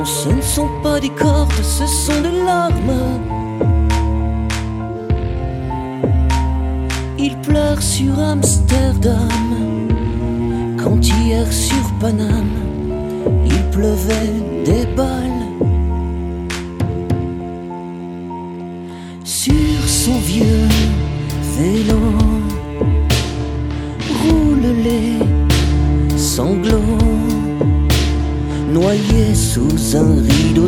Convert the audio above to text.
Ce ne sont pas des cordes, ce sont des larmes. Il pleure sur Amsterdam, quand hier sur Paname il pleuvait des balles. Sur son vieux vélo roulent les sanglots, noyés sous un rideau